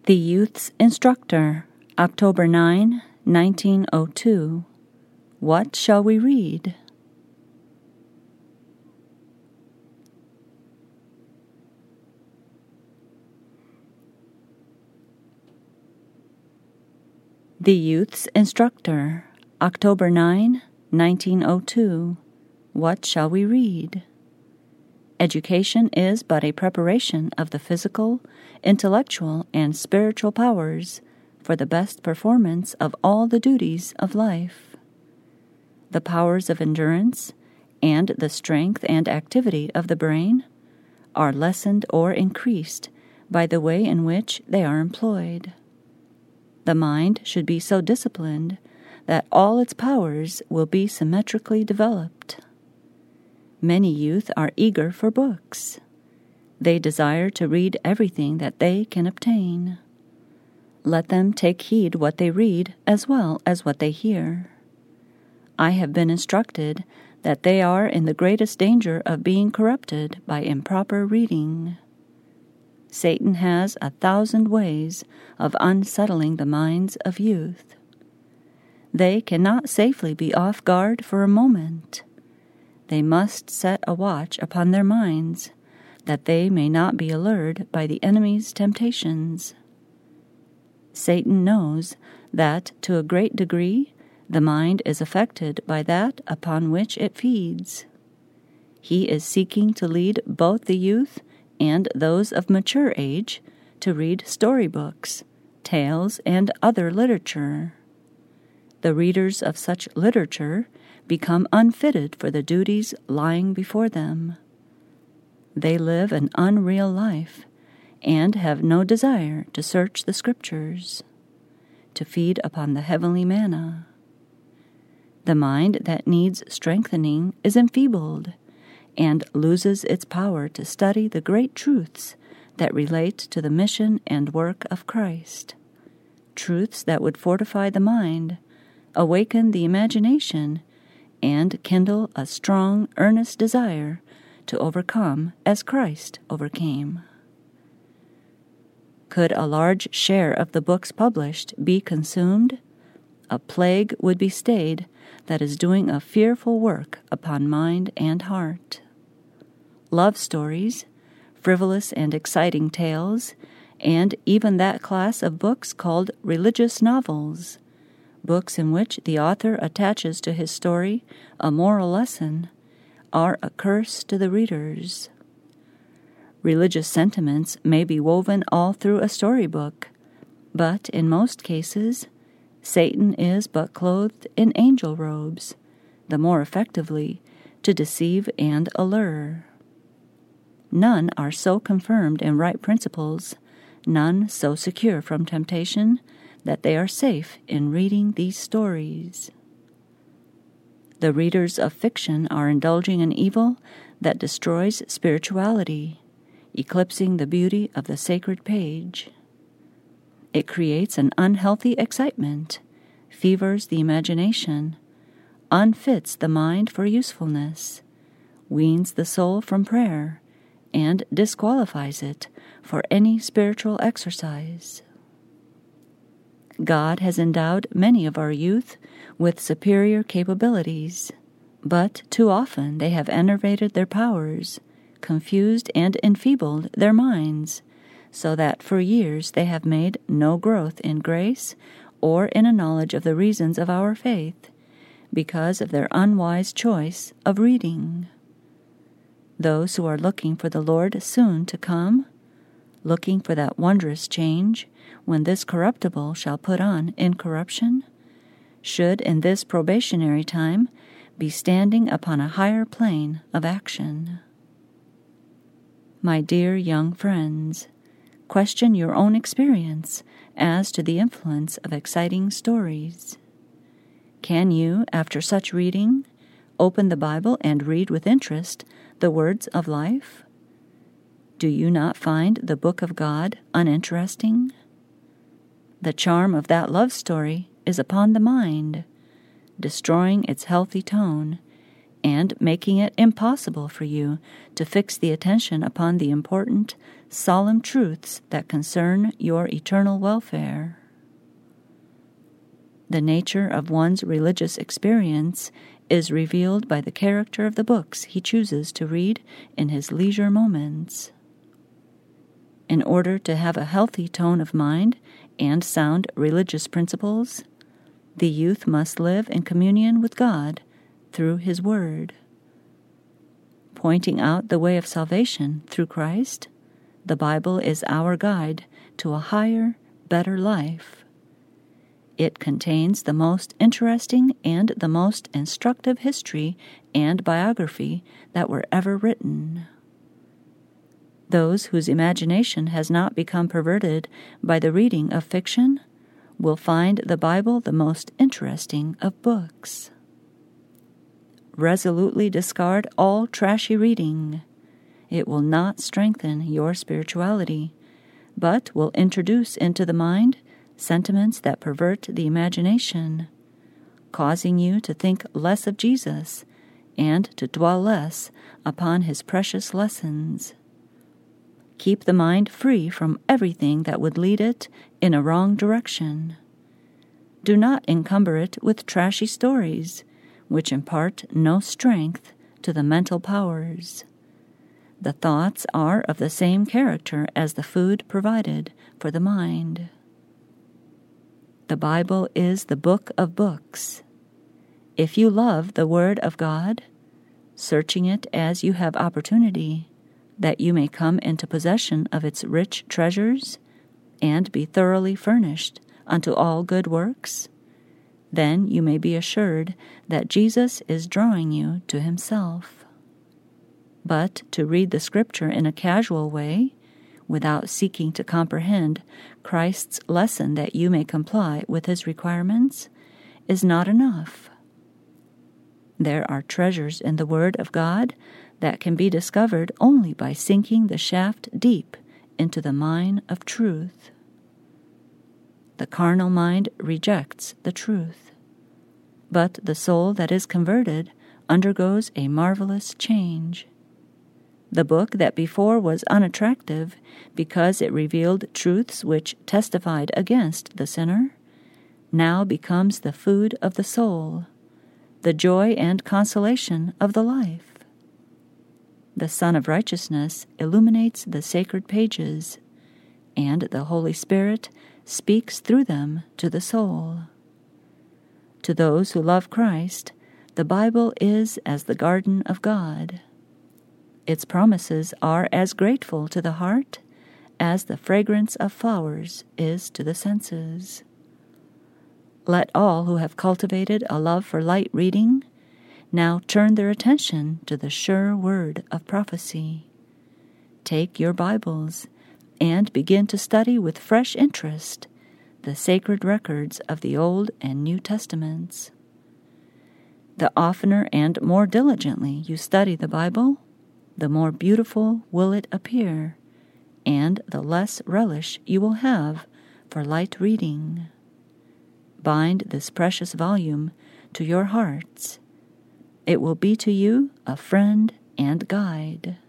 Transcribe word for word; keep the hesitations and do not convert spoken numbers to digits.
The Youth's Instructor, October ninth, nineteen oh two. What shall we read? The Youth's Instructor, October ninth, nineteen oh two. What shall we read? Education is but a preparation of the physical, intellectual, and spiritual powers for the best performance of all the duties of life. The powers of endurance and the strength and activity of the brain are lessened or increased by the way in which they are employed. The mind should be so disciplined that all its powers will be symmetrically developed. Many youth are eager for books. They desire to read everything that they can obtain. Let them take heed what they read as well as what they hear. I have been instructed that they are in the greatest danger of being corrupted by improper reading. Satan has a thousand ways of unsettling the minds of youth. They cannot safely be off guard for a moment. They must set a watch upon their minds, that they may not be allured by the enemy's temptations. Satan knows that, to a great degree, the mind is affected by that upon which it feeds. He is seeking to lead both the youth and those of mature age to read storybooks, tales, and other literature. The readers of such literature become unfitted for the duties lying before them. They live an unreal life and have no desire to search the Scriptures, to feed upon the heavenly manna. The mind that needs strengthening is enfeebled and loses its power to study the great truths that relate to the mission and work of Christ, truths that would fortify the mind, awaken the imagination, and kindle a strong, earnest desire to overcome as Christ overcame. Could a large share of the books published be consumed, a plague would be stayed that is doing a fearful work upon mind and heart. Love stories, frivolous and exciting tales, and even that class of books called religious novels, books in which the author attaches to his story a moral lesson, are a curse to the readers. Religious sentiments may be woven all through a storybook, but in most cases, Satan is but clothed in angel robes, the more effectively to deceive and allure. None are so confirmed in right principles, none so secure from temptation, that they are safe in reading these stories. The readers of fiction are indulging in evil that destroys spirituality, eclipsing the beauty of the sacred page. It creates an unhealthy excitement, fevers the imagination, unfits the mind for usefulness, weans the soul from prayer, and disqualifies it for any spiritual exercise. God has endowed many of our youth with superior capabilities, but too often they have enervated their powers, confused and enfeebled their minds, so that for years they have made no growth in grace or in a knowledge of the reasons of our faith, because of their unwise choice of reading. Those who are looking for the Lord soon to come, looking for that wondrous change when this corruptible shall put on incorruption, should in this probationary time be standing upon a higher plane of action. My dear young friends, question your own experience as to the influence of exciting stories. Can you, after such reading, open the Bible and read with interest the words of life? Do you not find the book of God uninteresting? The charm of that love story is upon the mind, destroying its healthy tone, and making it impossible for you to fix the attention upon the important solemn truths that concern your eternal welfare. The nature of one's religious experience is revealed by the character of the books he chooses to read in his leisure moments. In order to have a healthy tone of mind and sound religious principles, the youth must live in communion with God through His Word. Pointing out the way of salvation through Christ, the Bible is our guide to a higher, better life. It contains the most interesting and the most instructive history and biography that were ever written. Those whose imagination has not become perverted by the reading of fiction will find the Bible the most interesting of books. Resolutely discard all trashy reading. It will not strengthen your spirituality, but will introduce into the mind sentiments that pervert the imagination, causing you to think less of Jesus and to dwell less upon His precious lessons. Keep the mind free from everything that would lead it in a wrong direction. Do not encumber it with trashy stories, which impart no strength to the mental powers. The thoughts are of the same character as the food provided for the mind. The Bible is the book of books. If you love the Word of God, searching it as you have opportunity, that you may come into possession of its rich treasures and be thoroughly furnished unto all good works, then you may be assured that Jesus is drawing you to Himself. But to read the Scripture in a casual way, without seeking to comprehend Christ's lesson that you may comply with His requirements, is not enough. There are treasures in the Word of God that can be discovered only by sinking the shaft deep into the mine of truth. The carnal mind rejects the truth, but the soul that is converted undergoes a marvelous change. The book that before was unattractive because it revealed truths which testified against the sinner, now becomes the food of the soul, the joy and consolation of the life. The Sun of Righteousness illuminates the sacred pages, and the Holy Spirit speaks through them to the soul. To those who love Christ, the Bible is as the garden of God. Its promises are as grateful to the heart as the fragrance of flowers is to the senses. Let all who have cultivated a love for light reading now turn their attention to the sure word of prophecy. Take your Bibles and begin to study with fresh interest the sacred records of the Old and New Testaments. The oftener and more diligently you study the Bible, the more beautiful will it appear, and the less relish you will have for light reading. Bind this precious volume to your hearts. It will be to you a friend and guide.